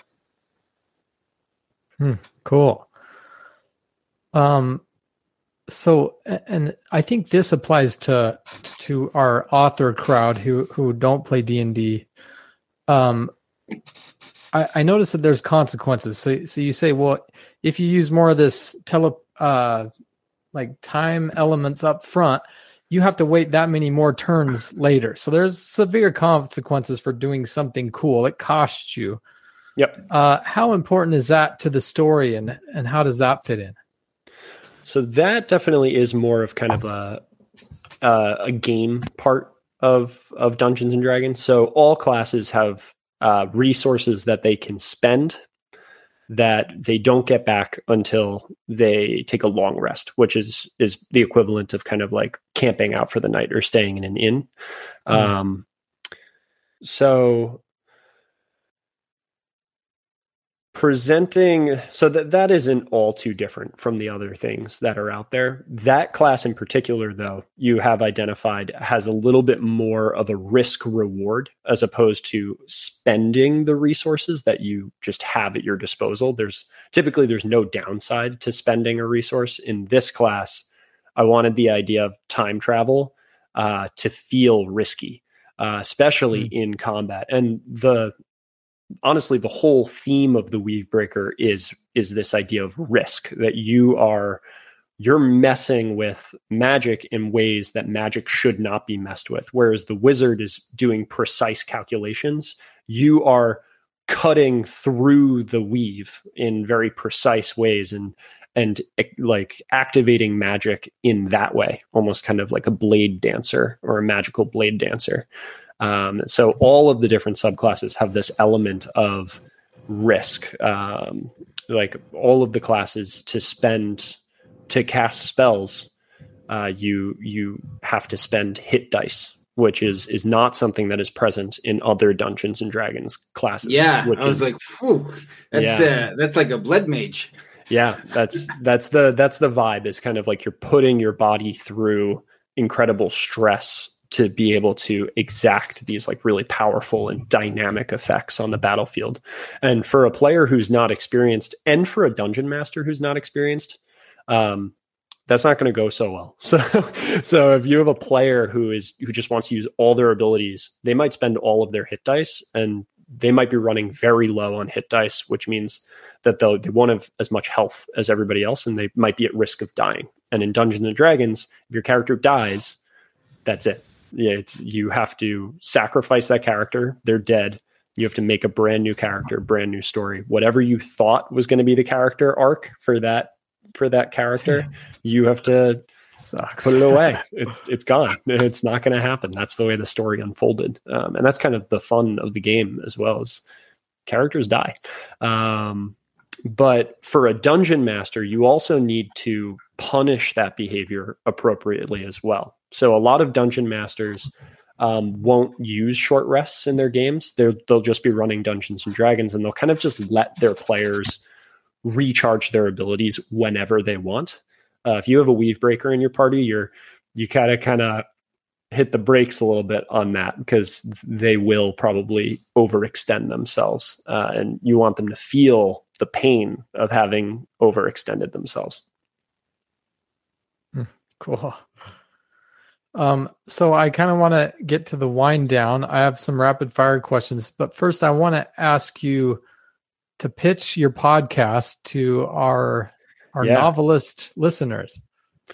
Hmm, cool. Um, so, and I think this applies to, to our author crowd who, who don't play D and D. Um, I, I noticed that there's consequences. So, so you say, well, if you use more of this tele, uh, like time elements up front, you have to wait that many more turns later. So there's severe consequences for doing something cool. It costs you. Yep. Uh, how important is that to the story, and, and how does that fit in? So that definitely is more of kind of a uh, a game part of of Dungeons and Dragons. So all classes have uh, resources that they can spend that they don't get back until they take a long rest, which is is the equivalent of kind of like camping out for the night or staying in an inn. Mm. Um, so presenting, so that that isn't all too different from the other things that are out there. That class in particular, though, you have identified has a little bit more of a risk reward as opposed to spending the resources that you just have at your disposal. There's typically there's no downside to spending a resource. In this class, I wanted the idea of time travel uh, to feel risky, uh, especially mm-hmm. in combat. And the honestly, the whole theme of the Weavebreaker is is this idea of risk, that you are you're messing with magic in ways that magic should not be messed with. Whereas the wizard is doing precise calculations, you are cutting through the weave in very precise ways and and like activating magic in that way, almost kind of like a blade dancer or a magical blade dancer. Um, so all of the different subclasses have this element of risk. Um, like all of the classes to spend to cast spells, uh, you you have to spend hit dice, which is is not something that is present in other Dungeons and Dragons classes. Yeah, which I was is, like, Phew, that's yeah. uh, that's like a blood mage. Yeah, that's that's the that's the vibe. Is kind of like you're putting your body through incredible stress to be able to exact these like really powerful and dynamic effects on the battlefield. And for a player who's not experienced, and for a dungeon master who's not experienced, um, that's not going to go so well. So, so if you have a player who is who just wants to use all their abilities, they might spend all of their hit dice, and they might be running very low on hit dice, which means that they'll, they won't have as much health as everybody else, and they might be at risk of dying. And in Dungeons and Dragons, if your character dies, that's it. Yeah, it's you have to sacrifice that character. They're dead. You have to make a brand new character, brand new story. Whatever you thought was going to be the character arc for that for that character, you have to Sucks. put it away. It's it's gone. It's not going to happen. That's the way the story unfolded, um, and that's kind of the fun of the game as well. As characters die, um, but for a dungeon master, you also need to punish that behavior appropriately as well. So a lot of dungeon masters um, won't use short rests in their games. They're, they'll just be running Dungeons and Dragons, and they'll kind of just let their players recharge their abilities whenever they want. Uh, if you have a weave breaker in your party, you're you gotta kind of hit the brakes a little bit on that, because they will probably overextend themselves, uh, and you want them to feel the pain of having overextended themselves. Cool. Um, so I kind of want to get to the wind down. I have some rapid fire questions, but first I want to ask you to pitch your podcast to our our Yeah. novelist listeners.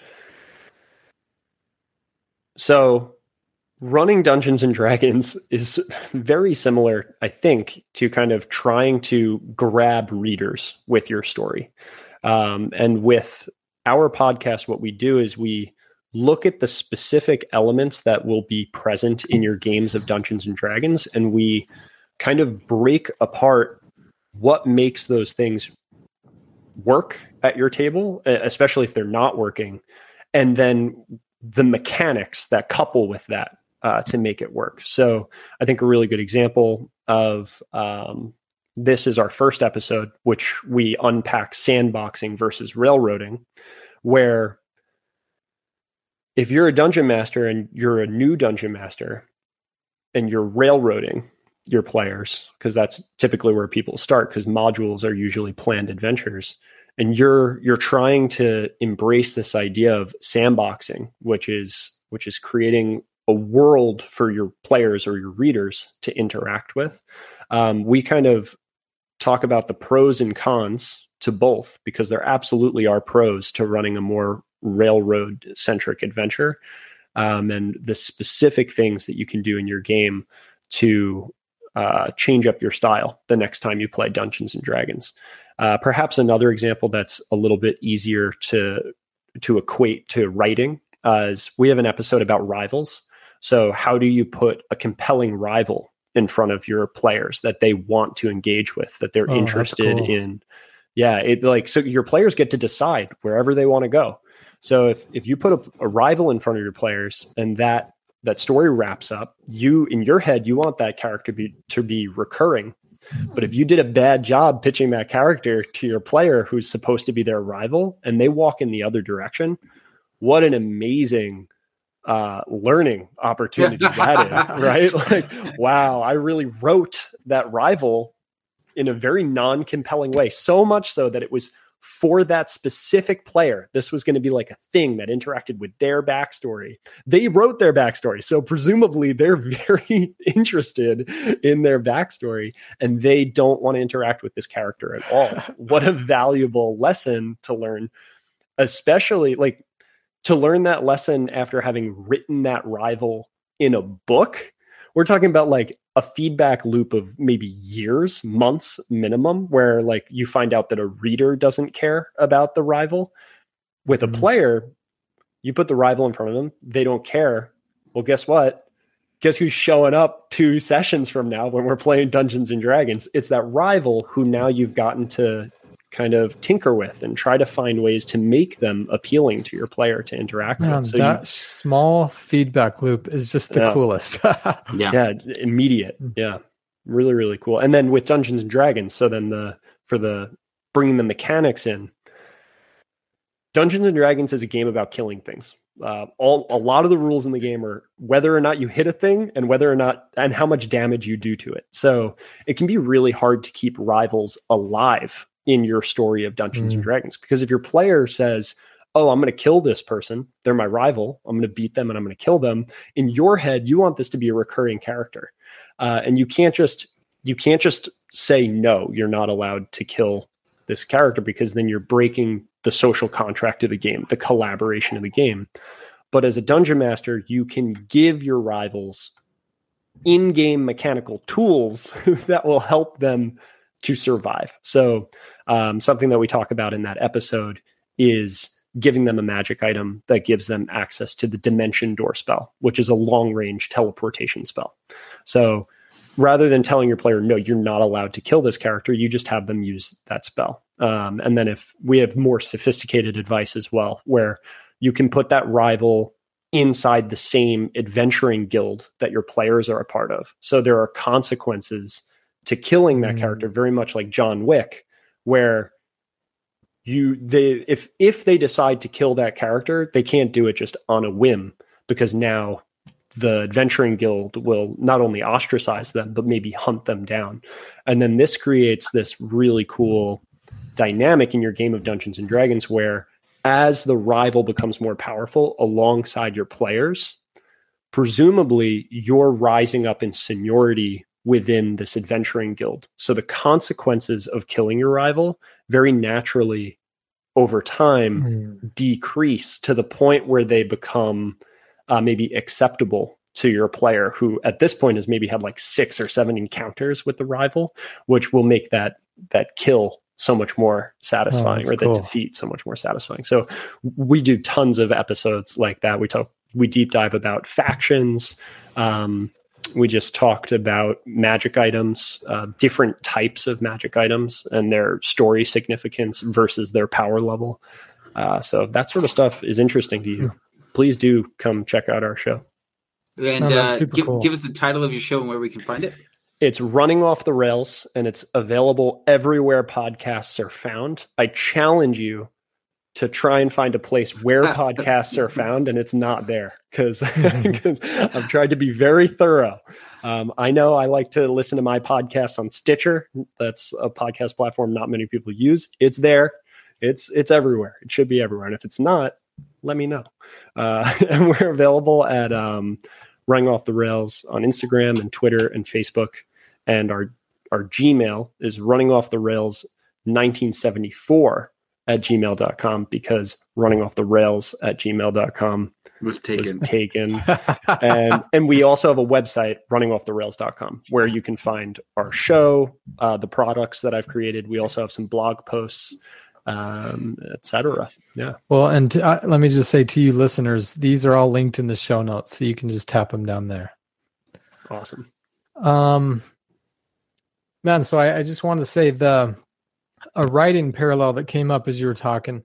So running Dungeons and Dragons is very similar, I think, to kind of trying to grab readers with your story. Um, and with our podcast, what we do is we look at the specific elements that will be present in your games of Dungeons and Dragons, and we kind of break apart what makes those things work at your table, especially if they're not working, and then the mechanics that couple with that uh, to make it work. So I think a really good example of um, this is our first episode, which we unpack sandboxing versus railroading, where if you're a dungeon master and you're a new dungeon master and you're railroading your players, because that's typically where people start, because modules are usually planned adventures, and you're you're trying to embrace this idea of sandboxing, which is which is creating a world for your players or your readers to interact with. Um, we kind of talk about the pros and cons to both, because there absolutely are pros to running a more railroad centric adventure, um, and the specific things that you can do in your game to uh, change up your style the next time you play Dungeons and Dragons. Uh, perhaps another example that's a little bit easier to to equate to writing uh, is we have an episode about rivals. So how do you put a compelling rival in front of your players that they want to engage with, that they're Oh, that's interested cool. in? Yeah, it like so your players get to decide wherever they want to go. So if if you put a, a rival in front of your players and that that story wraps up, you in your head you want that character be, to be recurring. But if you did a bad job pitching that character to your player who's supposed to be their rival and they walk in the other direction, what an amazing uh, learning opportunity that is, right? Like, wow, I really wrote that rival in a very non-compelling way, so much so that it was for that specific player. This was going to be like a thing that interacted with their backstory. They wrote their backstory, so presumably they're very interested in their backstory, and they don't want to interact with this character at all. What a valuable lesson to learn, especially like to learn that lesson after having written that rival in a book. We're talking about like a feedback loop of maybe years, months minimum, where like you find out that a reader doesn't care about the rival. With a Mhm. player, you put the rival in front of them, they don't care. Well, guess what? Guess who's showing up two sessions from now when we're playing Dungeons and Dragons? It's that rival who now you've gotten to kind of tinker with and try to find ways to make them appealing to your player to interact Man, with. So that you, small feedback loop is just the Yeah. coolest. Yeah. yeah, immediate. Yeah. Really, really cool. And then with Dungeons and Dragons, so then the, for the bringing the mechanics in, Dungeons and Dragons is a game about killing things. Uh, all a lot of the rules in the game are whether or not you hit a thing and whether or not and how much damage you do to it. So it can be really hard to keep rivals alive in your story of Dungeons Mm. and Dragons, because if your player says, "Oh, I'm going to kill this person. They're my rival. I'm going to beat them and I'm going to kill them," in your head, you want this to be a recurring character, uh, and you can't just you can't just say no. You're not allowed to kill this character, because then you're breaking the social contract of the game, the collaboration of the game. But as a dungeon master, you can give your rivals in-game mechanical tools that will help them to survive. So um, something that we talk about in that episode is giving them a magic item that gives them access to the Dimension Door spell, which is a long-range teleportation spell. So rather than telling your player, no, you're not allowed to kill this character, you just have them use that spell. Um, and then if we have more sophisticated advice as well, where you can put that rival inside the same adventuring guild that your players are a part of. So there are consequences to killing that Mm. character, very much like John Wick, where you they if if they decide to kill that character, they can't do it just on a whim, because now the adventuring guild will not only ostracize them, but maybe hunt them down. And then this creates this really cool dynamic in your game of Dungeons and Dragons, where as the rival becomes more powerful alongside your players, presumably you're rising up in seniority within this adventuring guild. So the consequences of killing your rival very naturally over time mm. decrease to the point where they become uh, maybe acceptable to your player, who at this point has maybe had like six or seven encounters with the rival, which will make that that kill so much more satisfying, oh, or cool. the defeat so much more satisfying. So we do tons of episodes like that. We talk, we deep dive about factions. Um, we just talked about magic items, uh, different types of magic items and their story significance versus their power level. Uh, so if that sort of stuff is interesting to you, please do come check out our show. And oh, uh, give, cool. give us the title of your show and where we can find it. It's Running Off the Rails, and it's available everywhere podcasts are found. I challenge you to try and find a place where podcasts are found, and it's not there, because I've tried to be very thorough. Um, I know I like to listen to my podcasts on Stitcher. That's a podcast platform not many people use. It's there. It's it's everywhere. It should be everywhere. And if it's not, let me know. Uh, and we're available at um, Running Off the Rails on Instagram and Twitter and Facebook. And our our Gmail is running off the rails nineteen seventy-four at gmail dot com, because running off the rails at gmail dot com was taken. Was taken. and and we also have a website, running off the rails dot com, where you can find our show, uh, the products that I've created. We also have some blog posts, um, et cetera. Yeah. Well, and uh, let me just say to you listeners, these are all linked in the show notes, so you can just tap them down there. Awesome. Um, man, so I, I just wanted to say the a writing parallel that came up as you were talking.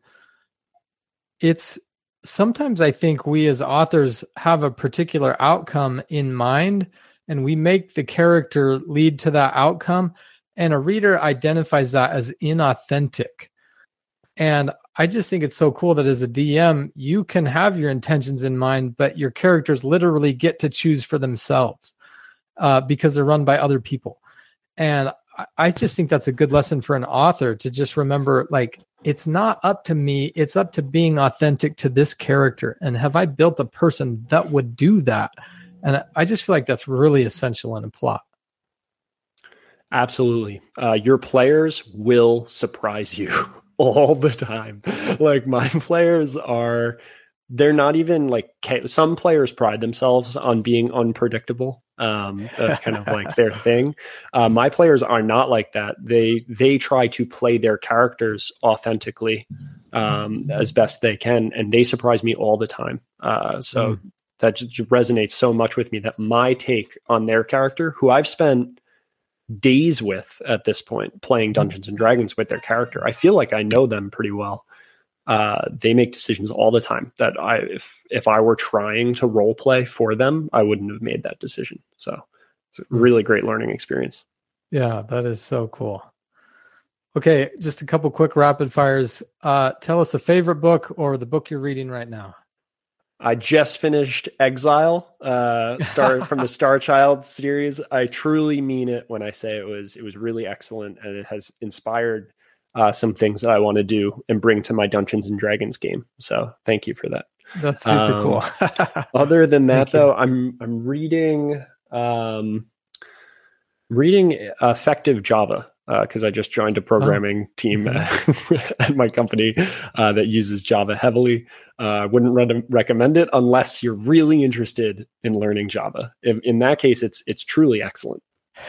It's sometimes I think we as authors have a particular outcome in mind, and we make the character lead to that outcome, and a reader identifies that as inauthentic. And I just think it's so cool that as a D M, you can have your intentions in mind, but your characters literally get to choose for themselves uh, because they're run by other people. And I just think that's a good lesson for an author to just remember, like, it's not up to me. It's up to being authentic to this character. And have I built a person that would do that? And I just feel like that's really essential in a plot. Absolutely. Uh, your players will surprise you all the time. Like, my players are, they're not even like, some players pride themselves on being unpredictable. Um, that's kind of like their thing. Uh, my players are not like that. They, they try to play their characters authentically, um, as best they can. And they surprise me all the time. Uh, so mm. that just resonates so much with me, that my take on their character, who I've spent days with at this point, playing Dungeons and Dragons with their character, I feel like I know them pretty well. Uh, they make decisions all the time that I, if, if I were trying to role play for them, I wouldn't have made that decision. So it's a really great learning experience. Yeah, that is so cool. Okay. Just a couple quick rapid fires. Uh, tell us a favorite book or the book you're reading right now. I just finished Exile, uh, Star from the Star Child series. I truly mean it when I say it was, it was really excellent, and it has inspired Uh, some things that I want to do and bring to my Dungeons and Dragons game. So thank you for that. That's super um, cool. Other than that, though, I'm I'm reading um, reading Effective Java because uh, I just joined a programming oh. team mm-hmm. at, at my company uh, that uses Java heavily. I uh, wouldn't re- recommend it unless you're really interested in learning Java. In, in that case, it's it's truly excellent.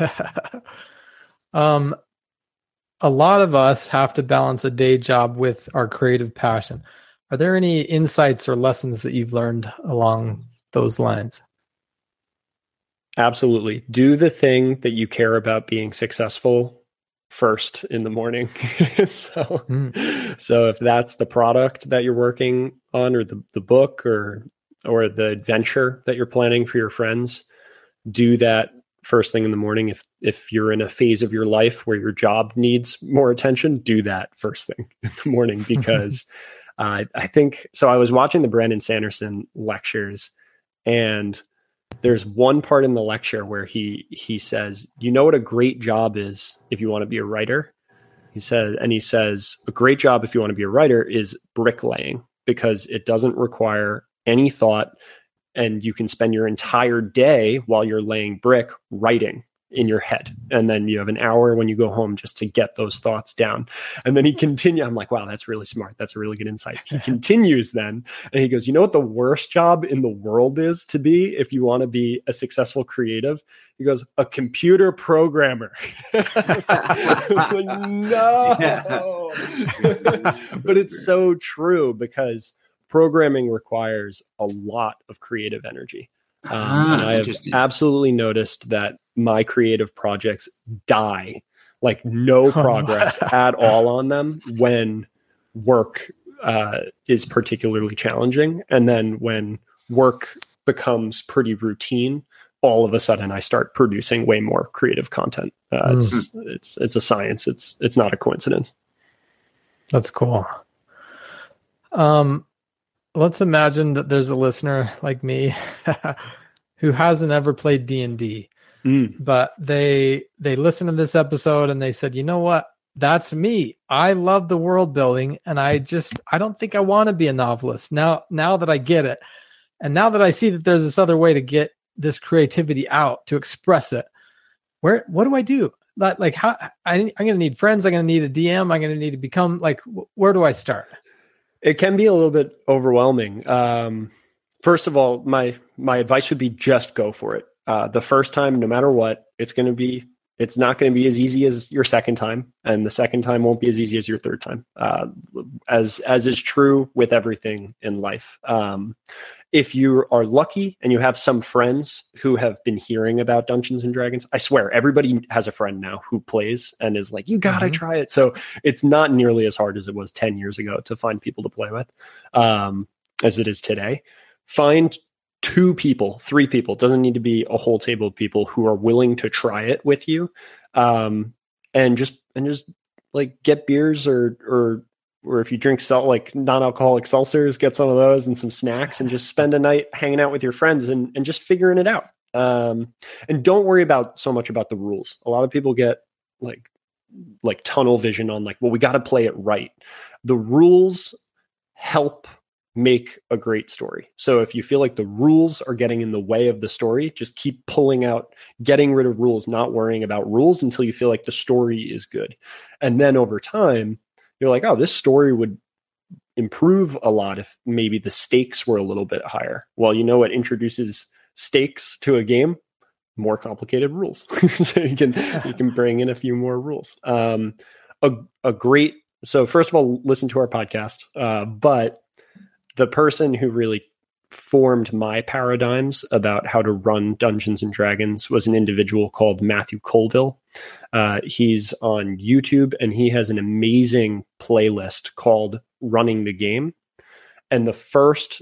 um. A lot of us have to balance a day job with our creative passion. Are there any insights or lessons that you've learned along those lines? Absolutely. Do the thing that you care about being successful first in the morning. so, mm. so if that's the product that you're working on, or the, the book, or or the adventure that you're planning for your friends, do that first thing in the morning. If if you're in a phase of your life where your job needs more attention, do that first thing in the morning, because uh, I think so. I was watching the Brandon Sanderson lectures, and there's one part in the lecture where he he says, "You know what a great job is if you want to be a writer?" He said, and he says, "A great job if you want to be a writer is bricklaying, because it doesn't require any thought, and you can spend your entire day while you're laying brick writing in your head. And then you have an hour when you go home just to get those thoughts down." And then he continues. I'm like, wow, that's really smart. That's a really good insight. He continues then, and he goes, "You know what the worst job in the world is to be if you want to be a successful creative?" He goes, "A computer programmer." I was like, I was like, no. Yeah. But it's so true, because programming requires a lot of creative energy. Um, ah, and I have absolutely noticed that my creative projects die, like no progress at all on them when work uh, is particularly challenging. And then when work becomes pretty routine, all of a sudden I start producing way more creative content. Uh, mm. It's it's it's a science. It's it's not a coincidence. That's cool. Um, let's imagine that there's a listener like me who hasn't ever played D and D, mm. but they they listened to this episode and they said, "You know what? That's me. I love the world building, and I just I don't think I want to be a novelist now. Now that I get it, and now that I see that there's this other way to get this creativity out, to express it, where what do I do? Like, like how I, I'm going to need friends. I'm going to need a D M. I'm going to need to become like. Where do I start?" It can be a little bit overwhelming. Um, first of all, my my advice would be just go for it. Uh, the first time, no matter what, it's going to be, it's not going to be as easy as your second time, and the second time won't be as easy as your third time. Uh, as as is true with everything in life. Um, if you are lucky and you have some friends who have been hearing about Dungeons and Dragons, I swear everybody has a friend now who plays and is like, "You gotta mm-hmm. try it." So it's not nearly as hard as it was ten years ago to find people to play with, um, as it is today. Find two people, three people, it doesn't need to be a whole table of people who are willing to try it with you. Um, and just, and just like get beers or, or, or if you drink salt, like non-alcoholic seltzers, get some of those and some snacks, and just spend a night hanging out with your friends and, and just figuring it out. Um, and don't worry about so much about the rules. A lot of people get like, like tunnel vision on like, well, we got to play it right. The rules help make a great story. So if you feel like the rules are getting in the way of the story, just keep pulling out, getting rid of rules, not worrying about rules until you feel like the story is good. And then over time, you're like, oh, this story would improve a lot if maybe the stakes were a little bit higher. Well, you know what introduces stakes to a game? More complicated rules. So you can you can bring in a few more rules. Um, a a great so first of all, listen to our podcast, uh, but the person who really formed my paradigms about how to run Dungeons and Dragons was an individual called Matthew Colville. Uh, he's on YouTube, and he has an amazing playlist called Running the Game. And the first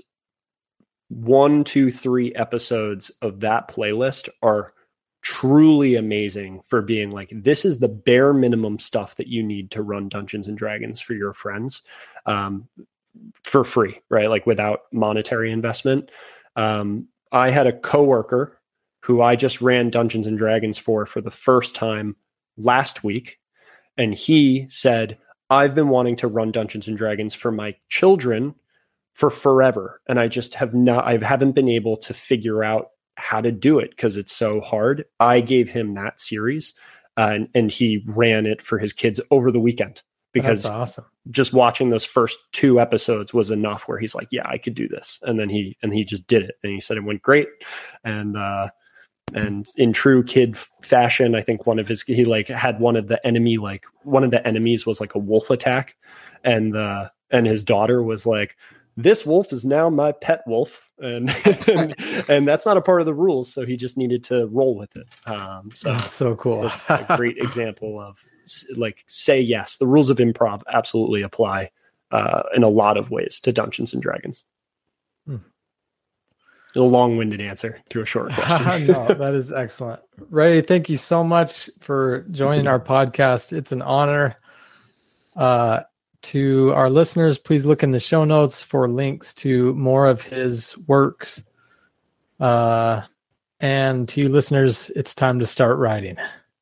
one, two, three episodes of that playlist are truly amazing for being like, this is the bare minimum stuff that you need to run Dungeons and Dragons for your friends. Um, for free, right? Like without monetary investment. Um, I had a coworker who I just ran Dungeons and Dragons for for the first time last week. And he said, "I've been wanting to run Dungeons and Dragons for my children for forever. And I just have not, I haven't been able to figure out how to do it because it's so hard." I gave him that series uh, and, and he ran it for his kids over the weekend. Because That's awesome. Just watching those first two episodes was enough where he's like, yeah, I could do this. And then he, and he just did it. And he said it went great. And, uh, and in true kid fashion, I think one of his, he like had one of the enemy, like one of the enemies was like a wolf attack. And, uh, and his daughter was like, "This wolf is now my pet wolf." And, and, and that's not a part of the rules. So he just needed to roll with it. Um, so that's so cool. It's a great example of like, say yes. The rules of improv absolutely apply uh, in a lot of ways to Dungeons and Dragons. Hmm. a long-winded answer to a short question. No, that is excellent. Ray, thank you so much for joining our podcast. It's an honor. Uh, to our listeners, please look in the show notes for links to more of his works. Uh, and to you listeners, it's time to start writing.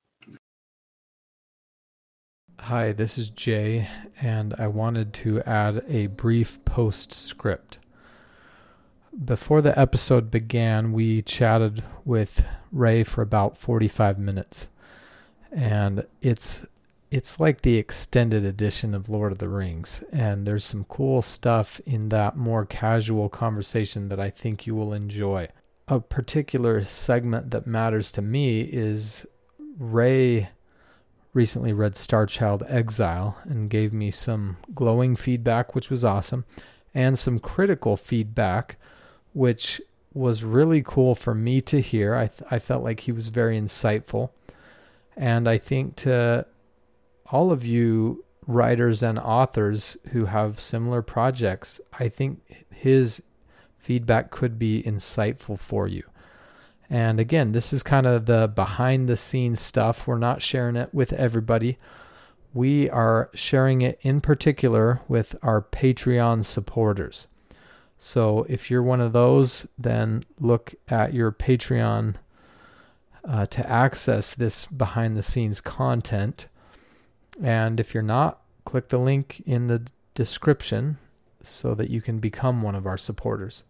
Hi, this is Jay, and I wanted to add a brief postscript. Before the episode began, we chatted with Ray for about forty-five minutes, and it's it's like the extended edition of Lord of the Rings, and there's some cool stuff in that more casual conversation that I think you will enjoy. A particular segment that matters to me is Ray recently read Star Child Exile and gave me some glowing feedback, which was awesome, and some critical feedback, which was really cool for me to hear. I th- I felt like he was very insightful. And I think to all of you writers and authors who have similar projects, I think his feedback could be insightful for you. And again, this is kind of the behind the scenes stuff. We're not sharing it with everybody. We are sharing it in particular with our Patreon supporters. So if you're one of those, then look at your Patreon uh, to access this behind the scenes content. And if you're not, click the link in the description so that you can become one of our supporters.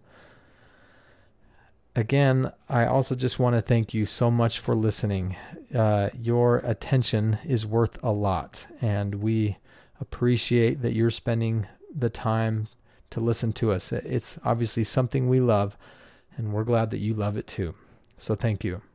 Again, I also just want to thank you so much for listening. Uh, your attention is worth a lot, and we appreciate that you're spending the time to listen to us. It's obviously something we love, and we're glad that you love it too. So thank you.